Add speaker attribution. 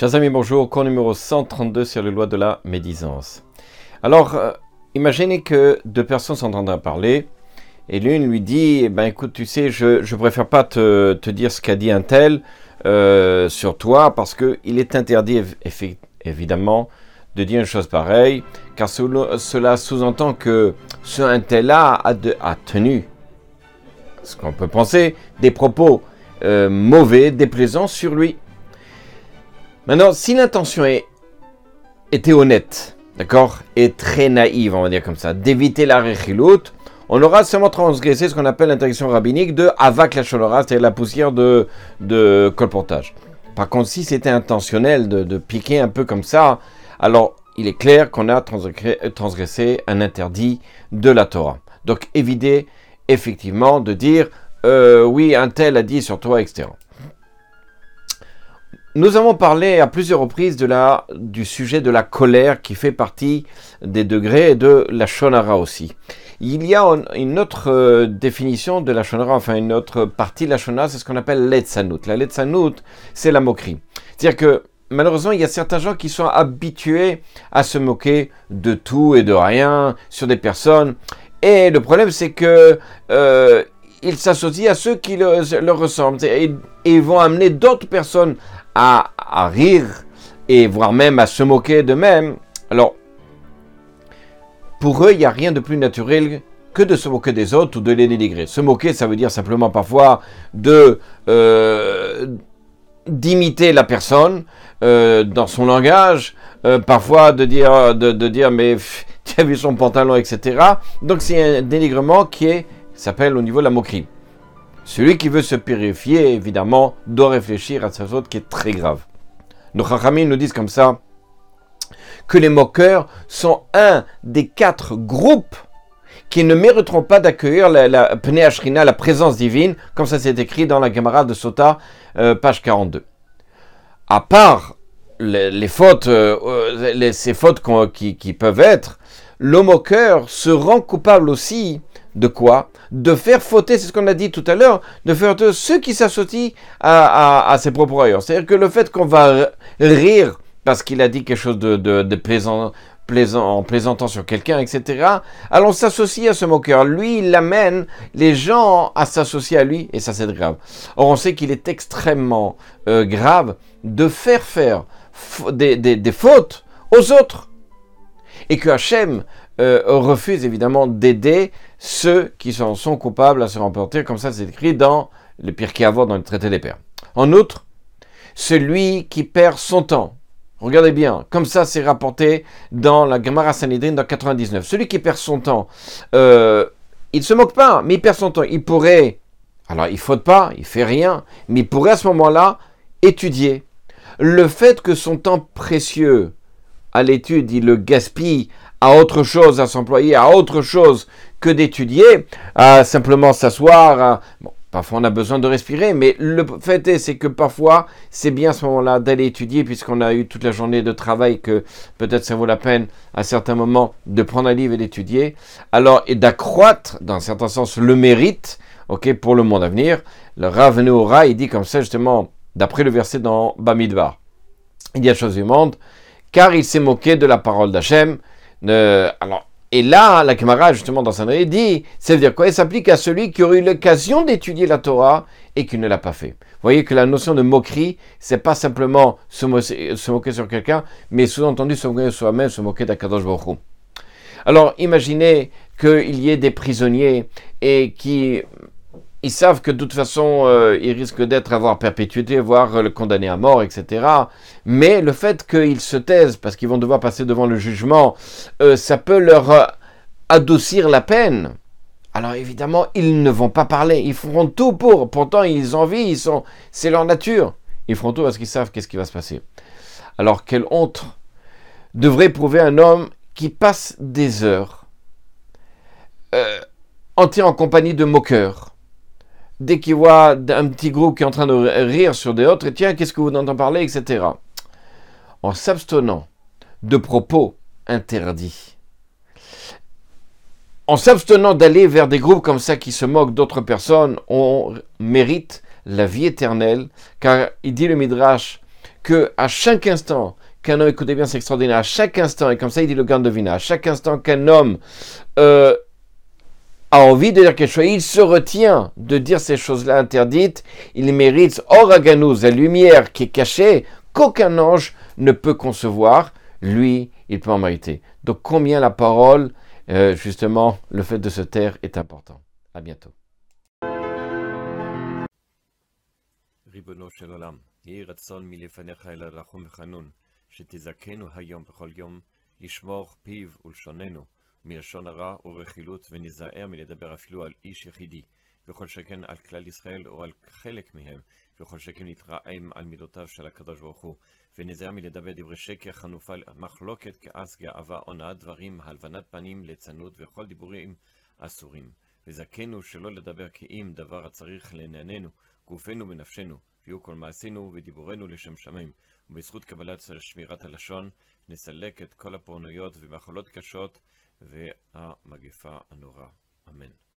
Speaker 1: Chers amis, bonjour, cours numéro 132 sur les lois de la médisance. Alors, imaginez que deux personnes sont en train de parler, et l'une lui dit, écoute, tu sais, je préfère pas te dire ce qu'a dit un tel sur toi, parce qu'il est interdit, évidemment, de dire une chose pareille, car cela sous-entend que ce un tel-là a tenu, ce qu'on peut penser, des propos mauvais, déplaisants sur lui. Maintenant, si l'intention était honnête, d'accord, et très naïve, on va dire comme ça, d'éviter la rechilut, on aura seulement transgressé ce qu'on appelle l'interdiction rabbinique de avak la shonora, c'est-à-dire la poussière de colportage. Par contre, si c'était intentionnel de piquer un peu comme ça, alors il est clair qu'on a transgressé un interdit de la Torah. Donc évitez effectivement de dire oui, un tel a dit sur toi, etc. Nous avons parlé à plusieurs reprises du sujet de la colère qui fait partie des degrés et de la shonara aussi. Il y a une autre définition de la shonara, enfin une autre partie de la shonara, c'est ce qu'on appelle l'etzanout. La l'etzanout, c'est la moquerie. C'est-à-dire que malheureusement, il y a certains gens qui sont habitués à se moquer de tout et de rien sur des personnes. Et le problème, c'est que ils s'associent à ceux qui leur ressemblent et ils vont amener d'autres personnes à rire et voire même à se moquer d'eux-mêmes. Alors, pour eux, il n'y a rien de plus naturel que de se moquer des autres ou de les dénigrer. Se moquer, ça veut dire simplement parfois d'imiter la personne dans son langage, parfois de dire mais tu as vu son pantalon, etc. Donc c'est un dénigrement qui s'appelle au niveau de la moquerie. Celui qui veut se purifier, évidemment, doit réfléchir à cette faute qui est très grave. Nos chachamim nous disent comme ça que les moqueurs sont un des 4 groupes qui ne mériteront pas d'accueillir la Pnei Ashrina, la présence divine, comme ça c'est écrit dans la Gemara de Sota, page 42. À part les fautes, ces fautes qui peuvent être, le moqueur se rend coupable aussi de quoi? De faire fauter, c'est ce qu'on a dit tout à l'heure, de faire fauter ceux qui s'associent à ses propres ailleurs. C'est-à-dire que le fait qu'on va rire parce qu'il a dit quelque chose de plaisant, en plaisantant sur quelqu'un, etc., alors on s'associe à ce moqueur. Lui, il amène les gens à s'associer à lui, et ça c'est grave. Or, on sait qu'il est extrêmement grave de faire des fautes aux autres. Et que Hachem refuse évidemment d'aider ceux qui sont coupables à se remporter, comme ça c'est écrit dans le Pirkei Avot, dans le traité des pères. En outre, celui qui perd son temps, regardez bien, comme ça c'est rapporté dans la Gemara Sanhedrin dans 99, celui qui perd son temps, il ne se moque pas, mais il perd son temps, il pourrait, alors il ne faute pas, il ne fait rien, mais il pourrait à ce moment-là étudier. Le fait que son temps précieux à l'étude, il le gaspille à autre chose, à s'employer à autre chose que d'étudier, à simplement s'asseoir. Bon, parfois on a besoin de respirer, mais le fait est, c'est que parfois c'est bien à ce moment-là d'aller étudier, puisqu'on a eu toute la journée de travail, que peut-être ça vaut la peine à certains moments de prendre un livre et d'étudier. Alors, et d'accroître, dans un certain sens, le mérite, pour le monde à venir. Le Rav Neora, il dit comme ça, justement, d'après le verset dans Bamidbar. Il y a chose du monde, car il s'est moqué de la parole d'Hachem. Et là, la Gemara, justement, dans Sanhedrin, dit, ça veut dire quoi? Il s'applique à celui qui aurait eu l'occasion d'étudier la Torah et qui ne l'a pas fait. Vous voyez que la notion de moquerie, c'est pas simplement se moquer sur quelqu'un, mais sous-entendu se moquer de soi-même, se moquer d'Akadosh Baruch Hu. Alors, imaginez qu'il y ait des prisonniers et ils savent que de toute façon, ils risquent d'être à voir perpétuité, voire le condamné à mort, etc. Mais le fait qu'ils se taisent, parce qu'ils vont devoir passer devant le jugement, ça peut leur adoucir la peine. Alors évidemment, ils ne vont pas parler, ils feront tout pour. Pourtant, ils ont envie, c'est leur nature. Ils feront tout parce qu'ils savent qu'est-ce qui va se passer. Alors, quelle honte devrait prouver un homme qui passe des heures entières en compagnie de moqueurs. Dès qu'il voit un petit groupe qui est en train de rire sur des autres, et tiens, qu'est-ce que vous entendez parler, etc. En s'abstenant de propos interdits, en s'abstenant d'aller vers des groupes comme ça qui se moquent d'autres personnes, on mérite la vie éternelle, car il dit le Midrash que à chaque instant qu'un homme, écoutez bien, c'est extraordinaire, à chaque instant, et comme ça il dit le Gaon de Vilna, à chaque instant qu'un homme a envie de dire quelque chose, il se retient de dire ces choses-là interdites, il mérite Oraganou, la lumière qui est cachée, qu'aucun ange ne peut concevoir, lui, il peut en mériter. Donc combien la parole, justement, le fait de se taire est important. À bientôt.
Speaker 2: ריבונו של עולם, יהי רצון מלפניך אל הרחום וחנון, שתזכנו היום בכל יום, לשמור פיו ולשוננו, מלשון הרע ורכילות, וניזהר מלדבר אפילו על איש יחידי, וכל שכן על כלל ישראל או על חלק מהם, וכל שכן נתרעם על מידותיו של הקדוש ברוך הוא, וניזהר מלדבר דברי שקר, חנופה, מחלוקת, כעס, גאווה, הונאת דברים, הלבנת פנים, ליצנות וכל דיבורים אסורים. וזכנו שלא לדבר כאם דבר הצריך לענייננו, גופנו ונפשנו, ויהיו כל מעשינו ודיבורנו לשם שמיים, ובזכות קבלת שמירת הלשון נסלק את כל הפורענויות ומחלות קשות והמגפה הנורא. אמן.